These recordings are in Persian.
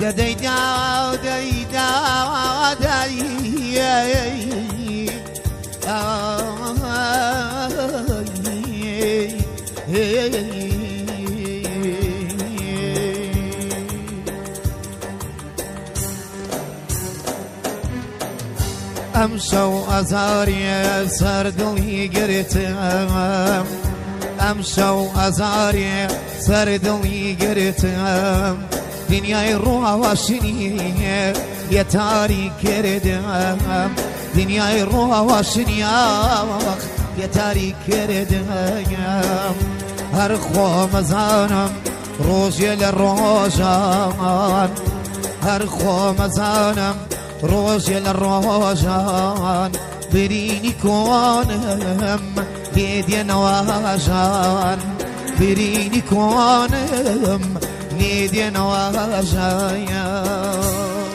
ددي دا دي دا أمشوا أزاري سردلي قرتم أمشوا أزاري سردلي قرتم دنياي رواشني يا تاري كردم دنياي رواشني يا تاري كردم هر خو مزانم روزي للروجان هر خو مزانم روزي للروجان بريني كونم ليدي نواجان بريني كونم ليدي نواجان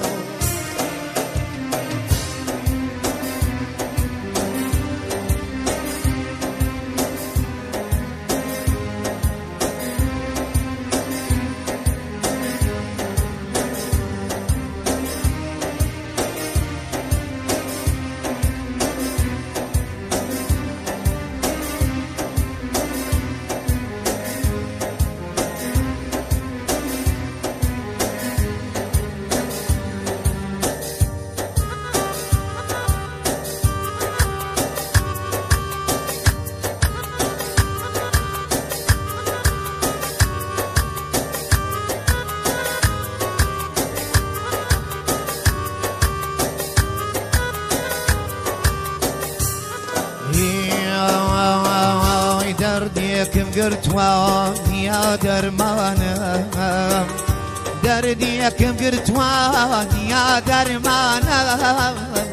درديكم قرتوان يا درمانا درديكم قرتوان يا درمانا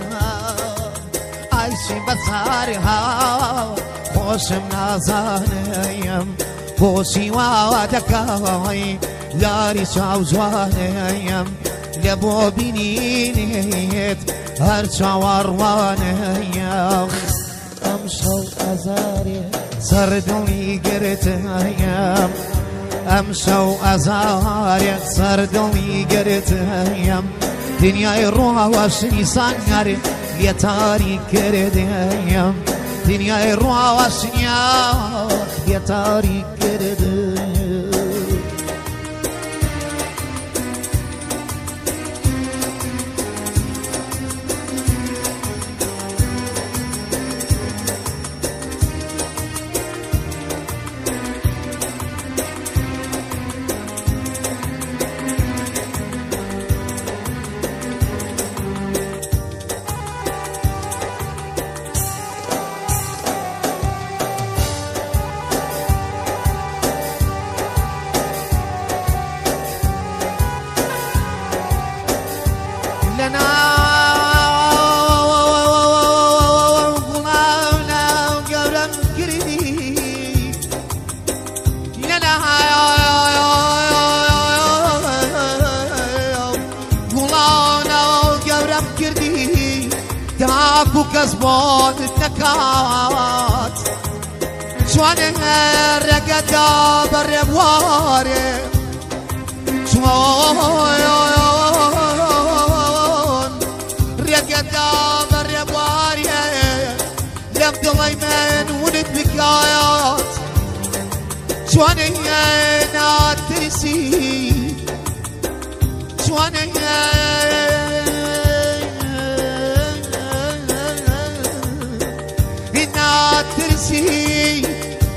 عايشي بصارها خوشم نازانيم خوشي وادكاي لاري شاوزوانيم لبو بنينيت هرشا وروانيم أمشوا أزاري سردوني قرتهم أمشوا أزاري سردوني قرتهم دنياي رواشني سانياري يا تاري كردهم دنياي رواشني يا تاري كردهم داكو كسبان النكات شوان الرقدا بالربواري شوان رقدا بالربواري لم ضليمن ولد بكايات شوان ناترسي شوان ترسي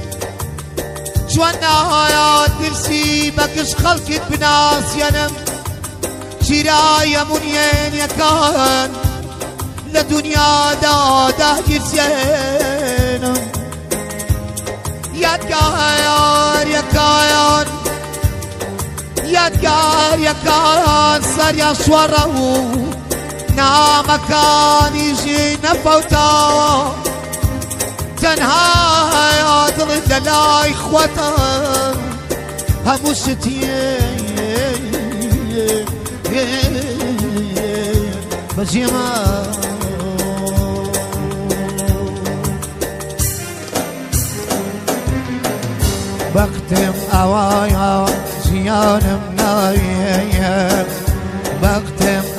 جوانا يا ترسي بكش خلقت بناس ينم شرايا منين يكان لدنيا دادا جرسينم يا تقاير يا كايان يا تقاير يا كايان صار يا شوارو نا مكان يجي نفوتا تنها يا ضل لا إخوة هموشتين بجيما بختم أوايا زيان منايا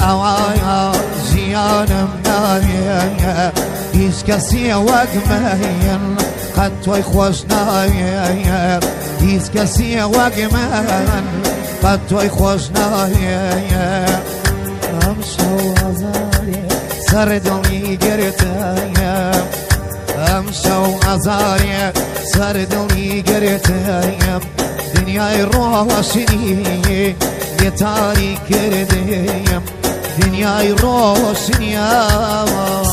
دوايا زيانم نايا هیچ کسی وەک من قەت تۆی خۆش ناوێ هیچ کەسی وەک من قەت تۆی خۆش ناوێ ئەم شەو ئازارێ سەر دڵی گرتەیە ئەم شەو ئازارێ سەر دڵی گرتەیە دنیای ڕۆشنی لێ تاریک کردەیە دنیای ڕۆشنیە